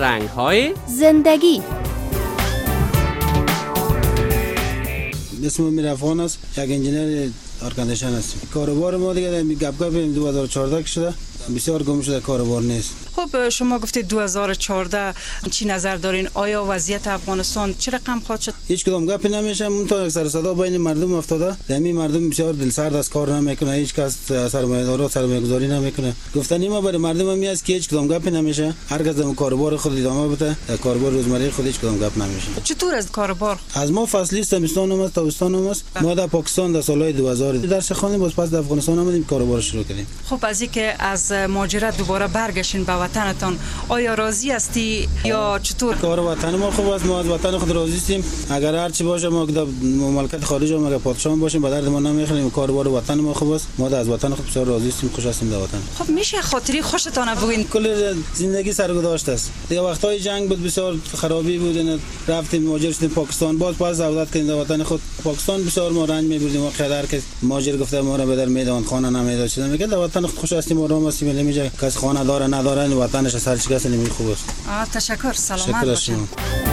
رنگ‌های زندگی. اسم میرفان است، یک انجینر ارکاندیشن هستیم. کاروبار ما دیگه گپ 2014 که شده، بسیار گم شده، کاروبار نیست. خب شما گفتید 2014 چی نظر دارین؟ آیا وضعیت افغانستان چه رقم خواهد شد؟ هیچ کدام گپی نمیشه. اون تا سر صدا بین مردم افتاده. دمی مردم بسیار دلسرد از کار نمیکنه، هیچ کس سرمایه‌دارا سرمایه‌گذاری نمیکنه. گفتنی ما برای مردم میاد که هیچ کدام گپی نمیشه. هر کس در کاروبار خود ادامه بده، در کاروبار روزمره خود هیچ کدام گپ نمیشه. چطور از کاروبار؟ از ما فصلی است، تابستان هم است، تابستان هم است. ما در پاکستان در سالهای 2000 درس خواندیم، باز پس در افغانستان آمدیم کاروبار شروع کردیم. خب از اینکه از مهاجرت دوباره برگشتین به وطنتان آیا راضی هستی یا چطور؟ کار وطن ما خوب است، ما از وطن خود راضی هستیم. اگر هر چی باشه ما در مملکت خارج هم اگر پادشاه باشیم به درد ما نمیخوریم. کاروبار وطن ما خوب است، ما از وطن خود بسیار راضی هستیم، خوش هستیم در وطن. خب میشه خاطری خوشتان بگین؟ کل زندگی سرگذشت است. دیگه وقتای جنگ بود، بسیار خرابی بود، نه رفتیم مهاجر شدیم پاکستان، باز پس عودت کردیم در وطن خود. پاکستان بسیار ما رنج می‌بردیم و خیلی که مهاجر گفته ما را به در میدان خانه نمیداد چیزا میگه. در وطن خود خوش هستیم، آرام هستیم، نمیشه کس خانه داره نداره، وطنش سرشکست نمی خوب است. تشکر، سلامت باشید.